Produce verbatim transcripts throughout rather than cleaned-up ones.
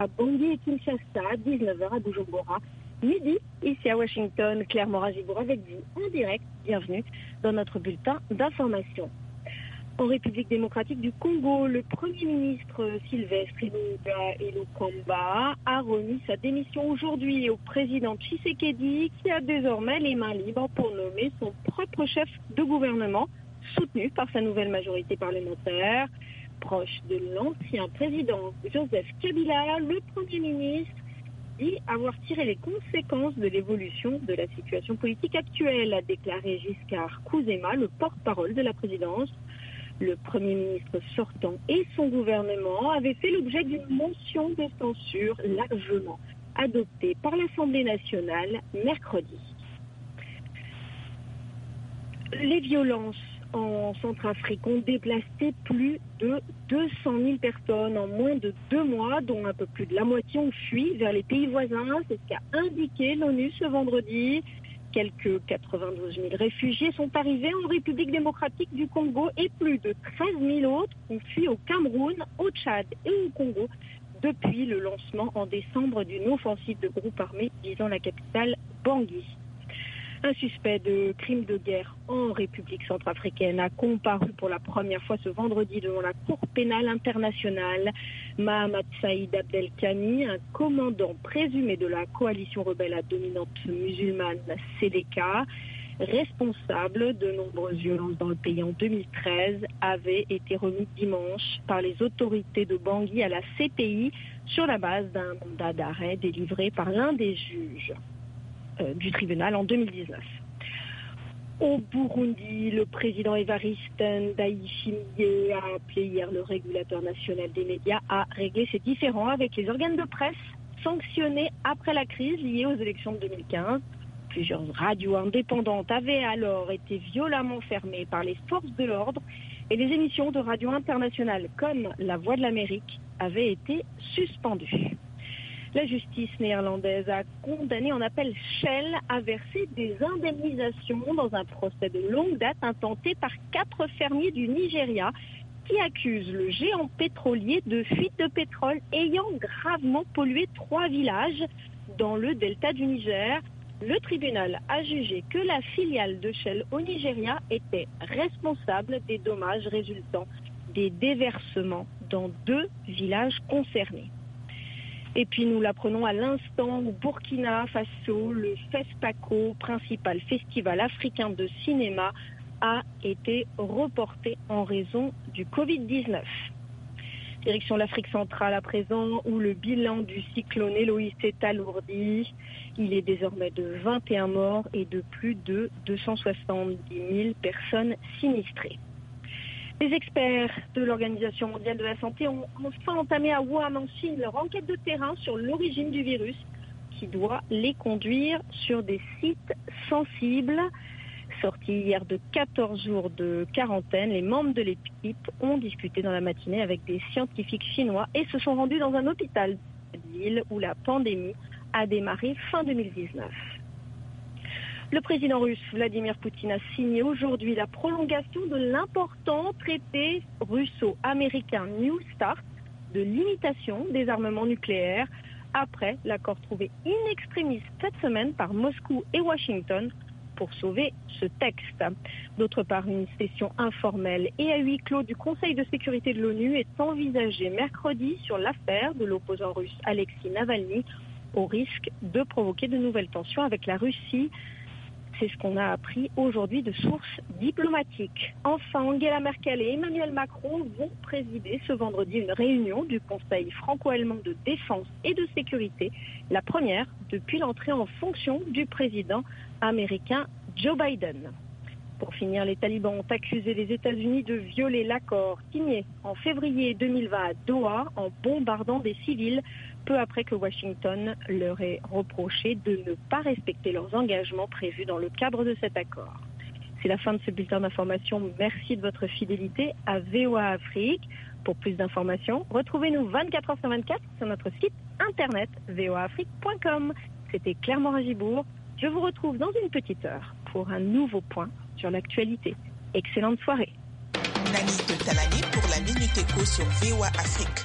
à Bangui et Kinshasa, dix-neuf heures à Bujumbura, midi ici à Washington. Claire Morazibourg avec vous en direct. Bienvenue dans notre bulletin d'information. En République démocratique du Congo, le Premier ministre Sylvestre Ilunga a remis sa démission aujourd'hui au président Tshisekedi, qui a désormais les mains libres pour nommer son propre chef de gouvernement, soutenu par sa nouvelle majorité parlementaire. Proche de l'ancien président Joseph Kabila, le Premier ministre dit avoir tiré les conséquences de l'évolution de la situation politique actuelle, a déclaré Giscard Kouzema, le porte-parole de la présidence. Le Premier ministre sortant et son gouvernement avaient fait l'objet d'une motion de censure largement adoptée par l'Assemblée nationale mercredi. Les violences en Centrafrique ont déplacé plus de deux cent mille personnes en moins de deux mois, dont un peu plus de la moitié ont fui vers les pays voisins. C'est ce qu'a indiqué l'ONU ce vendredi. Quelques quatre-vingt-douze mille réfugiés sont arrivés en République démocratique du Congo et plus de treize mille autres ont fui au Cameroun, au Tchad et au Congo depuis le lancement en décembre d'une offensive de groupes armés visant la capitale Bangui. Un suspect de crime de guerre en République centrafricaine a comparu pour la première fois ce vendredi devant la Cour pénale internationale. Mahamat Saïd Abdelkani, un commandant présumé de la coalition rebelle à dominante musulmane Séléka, responsable de nombreuses violences dans le pays en deux mille treize, avait été remis dimanche par les autorités de Bangui à la C P I sur la base d'un mandat d'arrêt délivré par l'un des juges du tribunal en deux mille dix-neuf. Au Burundi, le président Évariste Ndayishimiye a appelé hier le régulateur national des médias à régler ses différends avec les organes de presse sanctionnés après la crise liée aux élections de deux mille quinze. Plusieurs radios indépendantes avaient alors été violemment fermées par les forces de l'ordre et les émissions de radio internationales comme La Voix de l'Amérique avaient été suspendues. La justice néerlandaise a condamné en appel Shell à verser des indemnisations dans un procès de longue date intenté par quatre fermiers du Nigeria qui accusent le géant pétrolier de fuite de pétrole ayant gravement pollué trois villages dans le delta du Niger. Le tribunal a jugé que la filiale de Shell au Nigeria était responsable des dommages résultant des déversements dans deux villages concernés. Et puis nous l'apprenons à l'instant, au Burkina Faso, le FESPACO, principal festival africain de cinéma, a été reporté en raison du covid dix-neuf. Direction l'Afrique centrale à présent, où le bilan du cyclone Eloïse s'est alourdi. Il est désormais de vingt et un morts et de plus de deux cent soixante-dix mille personnes sinistrées. Les experts de l'Organisation mondiale de la santé ont enfin entamé à Wuhan en Chine leur enquête de terrain sur l'origine du virus qui doit les conduire sur des sites sensibles. Sortis hier de quatorze jours de quarantaine, les membres de l'équipe ont discuté dans la matinée avec des scientifiques chinois et se sont rendus dans un hôpital de l'île où la pandémie a démarré fin deux mille dix-neuf. Le président russe Vladimir Poutine a signé aujourd'hui la prolongation de l'important traité russo-américain New Start de limitation des armements nucléaires après l'accord trouvé in extremis cette semaine par Moscou et Washington pour sauver ce texte. D'autre part, une session informelle et à huis clos du Conseil de sécurité de l'ONU est envisagée mercredi sur l'affaire de l'opposant russe Alexei Navalny au risque de provoquer de nouvelles tensions avec la Russie. C'est ce qu'on a appris aujourd'hui de sources diplomatiques. Enfin, Angela Merkel et Emmanuel Macron vont présider ce vendredi une réunion du Conseil franco-allemand de défense et de sécurité, la première depuis l'entrée en fonction du président américain Joe Biden. Pour finir, les talibans ont accusé les États-Unis de violer l'accord signé en février deux mille vingt à Doha en bombardant des civils, peu après que Washington leur ait reproché de ne pas respecter leurs engagements prévus dans le cadre de cet accord. C'est la fin de ce bulletin d'information. Merci de votre fidélité à V O A Afrique. Pour plus d'informations, retrouvez-nous vingt-quatre heures sur vingt-quatre sur notre site internet v o a afrique point com. C'était Claire Morazibourg. Je vous retrouve dans une petite heure pour un nouveau point sur l'actualité. Excellente soirée. Nani de Talani pour la Minute Éco sur V O A Afrique.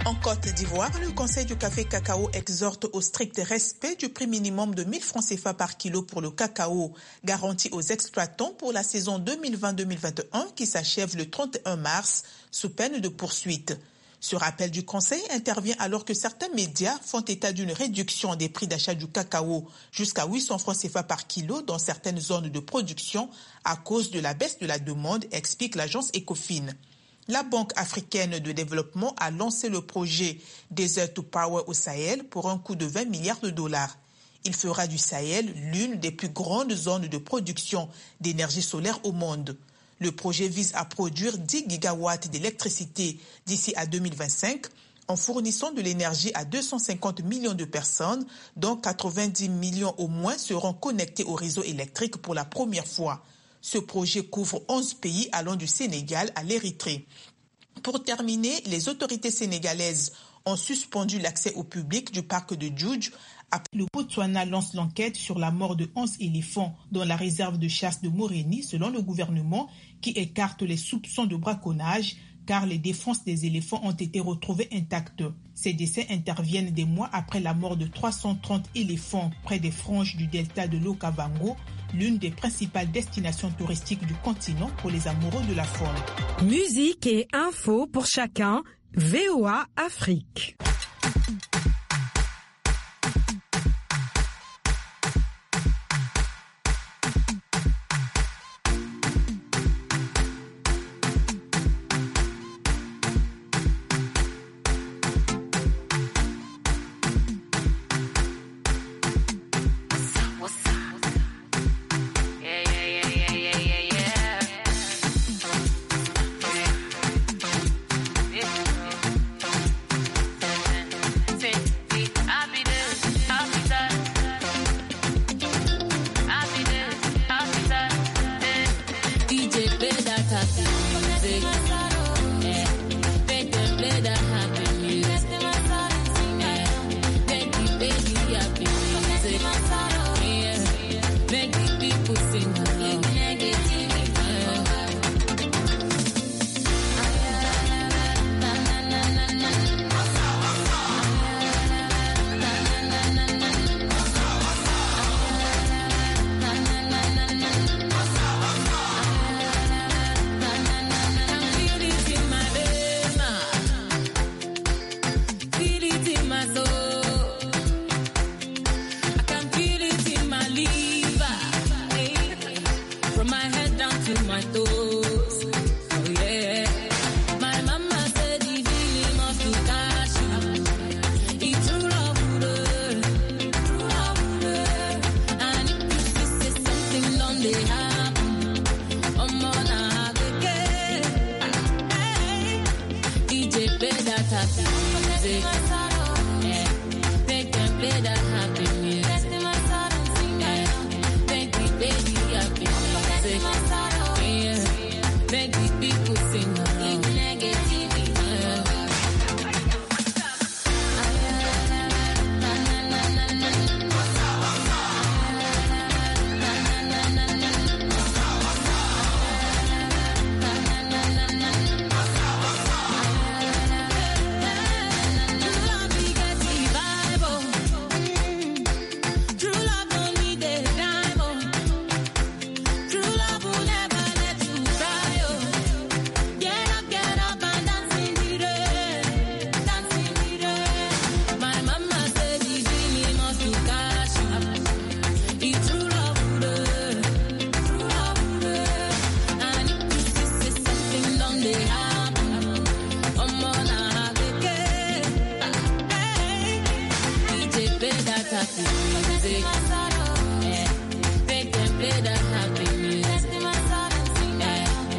En Côte d'Ivoire, le Conseil du café cacao exhorte au strict respect du prix minimum de mille francs C F A par kilo pour le cacao, garanti aux exploitants pour la saison deux mille vingt deux mille vingt et un qui s'achève le trente et un mars, sous peine de poursuite. Ce rappel du Conseil intervient alors que certains médias font état d'une réduction des prix d'achat du cacao jusqu'à huit cents francs C F A par kilo dans certaines zones de production à cause de la baisse de la demande, explique l'agence Ecofin. La Banque africaine de développement a lancé le projet Desert to Power au Sahel pour un coût de vingt milliards de dollars. Il fera du Sahel l'une des plus grandes zones de production d'énergie solaire au monde. Le projet vise à produire dix gigawatts d'électricité d'ici à deux mille vingt-cinq en fournissant de l'énergie à deux cent cinquante millions de personnes, dont quatre-vingt-dix millions au moins seront connectés au réseau électrique pour la première fois. Ce projet couvre onze pays allant du Sénégal à l'Érythrée. Pour terminer, les autorités sénégalaises ont suspendu l'accès au public du parc de Djoudj. Le Botswana lance l'enquête sur la mort de onze éléphants dans la réserve de chasse de Moreni, selon le gouvernement, qui écarte les soupçons de braconnage, car les défenses des éléphants ont été retrouvées intactes. Ces décès interviennent des mois après la mort de trois cent trente éléphants près des franges du delta de l'Okavango, l'une des principales destinations touristiques du continent pour les amoureux de la faune. Musique et infos pour chacun, V O A Afrique.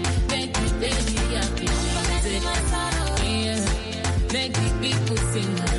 Make these people sing.